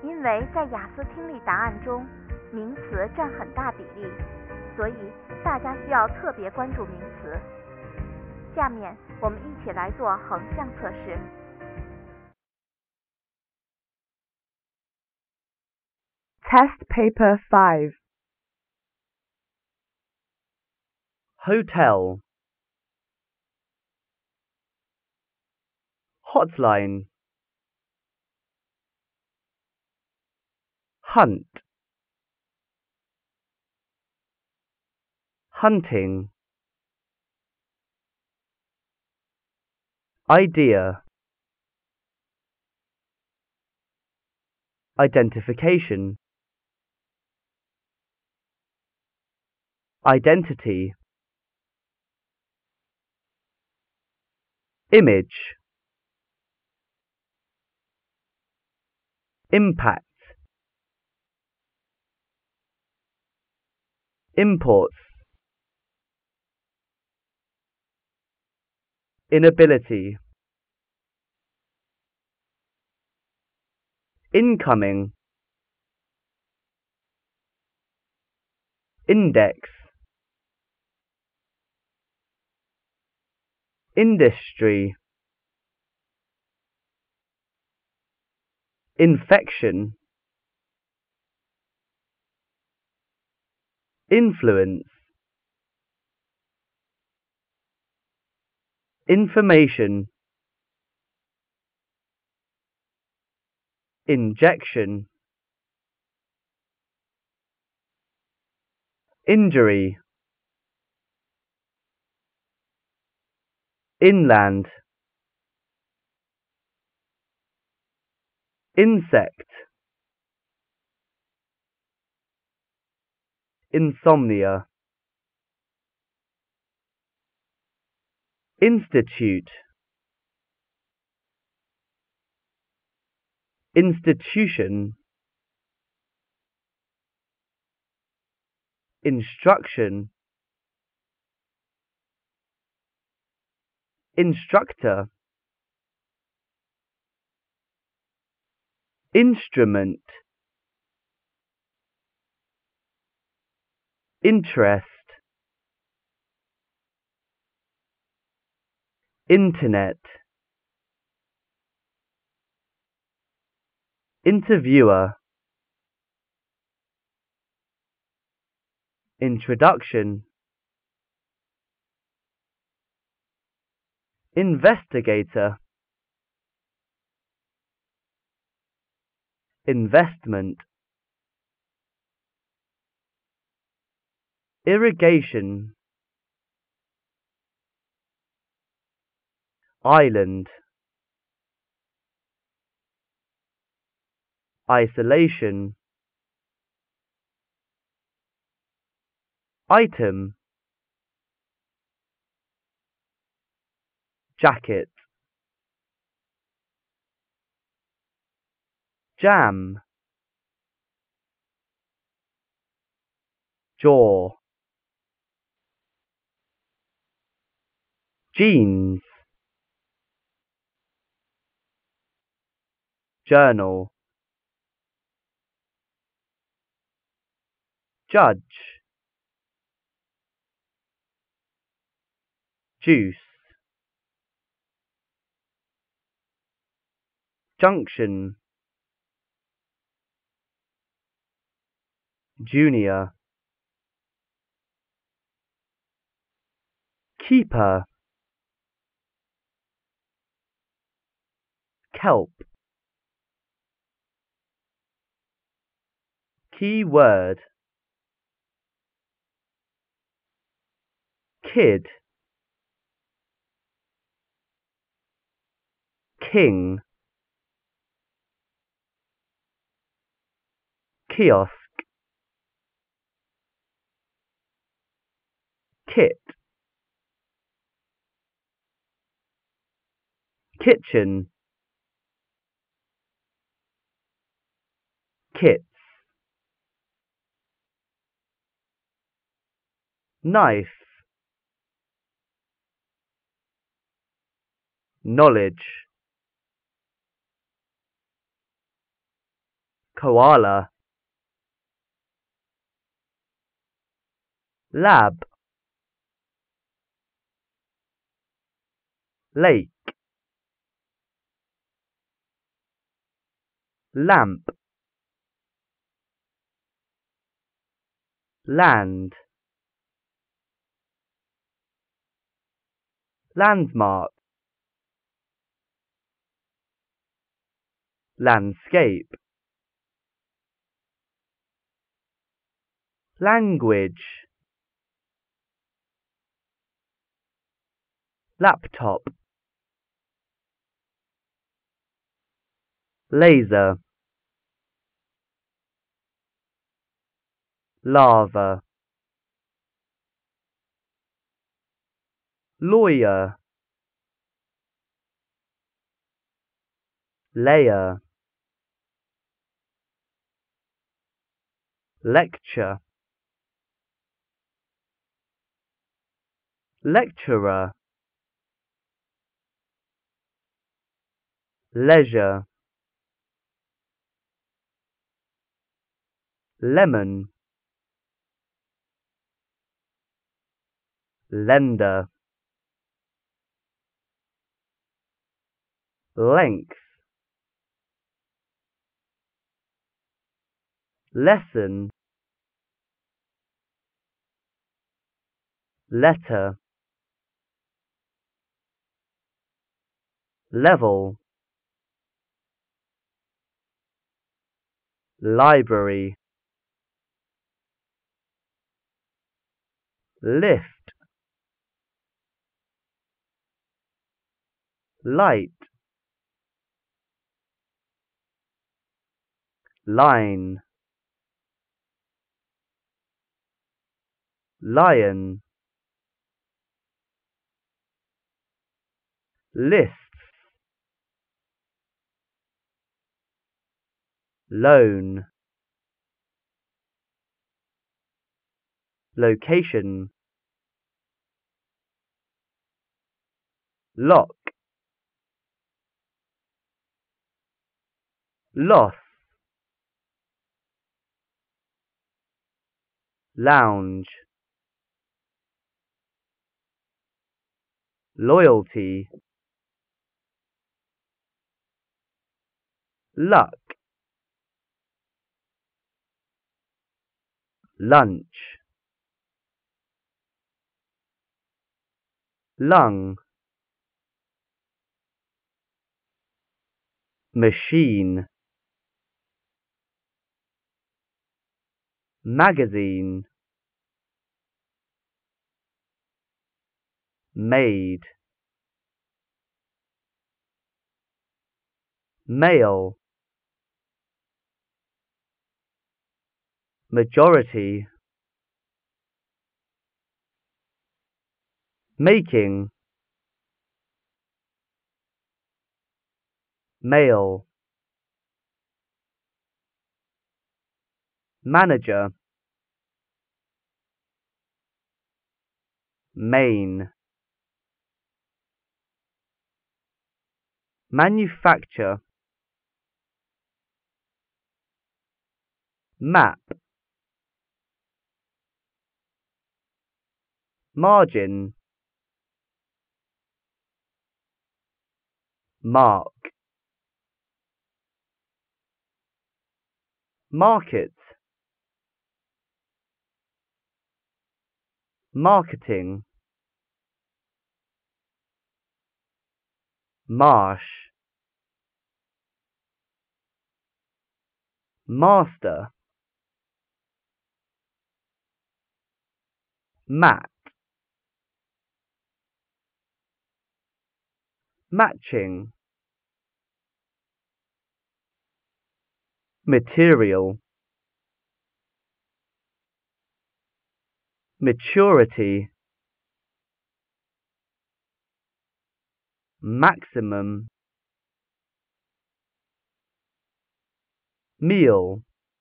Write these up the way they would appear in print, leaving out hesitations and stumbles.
因为在雅思听力答案中，名词占很大比例，所以大家需要特别关注名词。下面我们一起来做横向测试。 Test Paper 5 Hotel, hotline, hunt, hunting, idea, identification, identity, image, impact, imports, inability, incoming, index, industry, infection, influence, information, injection, injury, inland, insect, insomnia, institute, institution, instruction, instructor, instrument, interest, internet, interviewer, introduction, investigator, investment, irrigation, island, isolation, item, jacket, jam, jaw, jeans, journal, judge, juice, junction, junior, keeper, kelp, keyword, kid, king, kiosk, kit, kitchen, kits, knife, knowledge, koala, lab, lake, lamp, land, landmark, landscape, language, laptop, laser, lava, lawyer, layer, lecture, lecturer, leisure, lemon, lender, length, lesson, letter, level, library, lift, light, line, lion, lists, loan, location, lock, loss, lounge, loyalty, luck, lunch, lung, machine, magazine, maid, male, majority, making, male, manager, main, manufacture, map, margin, mark, market, marketing, marsh, master, mat, matching, material, maturity, maximum, meal,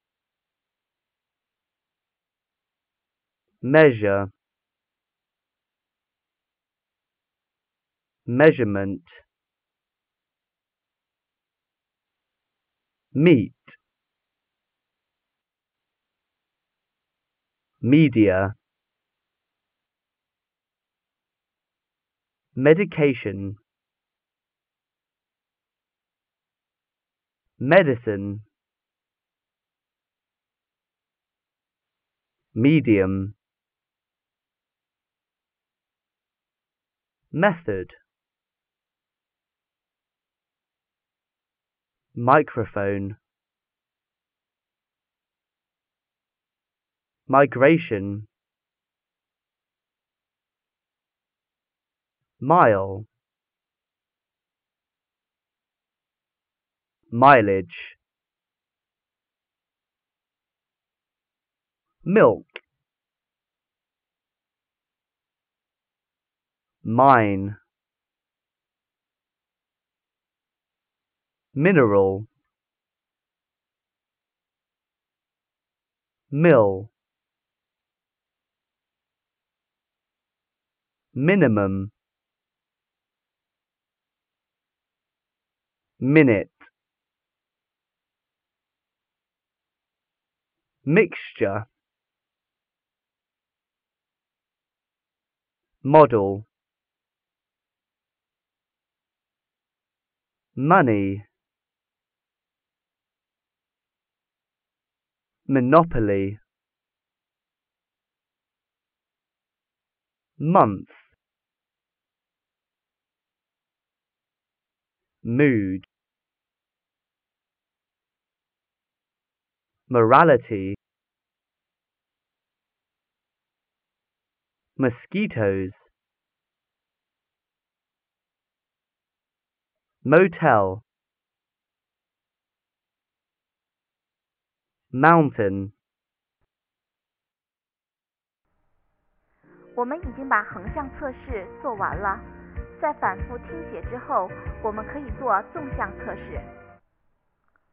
measure, measurement, meet, media, medication, medicine, medium, method, microphone, migration, mile, mileage, milk, mine, mineral, mill, minimum, minute, mixture, model, money, monopoly, month, mood, morality, mosquitoes, motel, mountain. 我们已经把横向测试做完了，在反复听写之后，我们可以做纵向测试。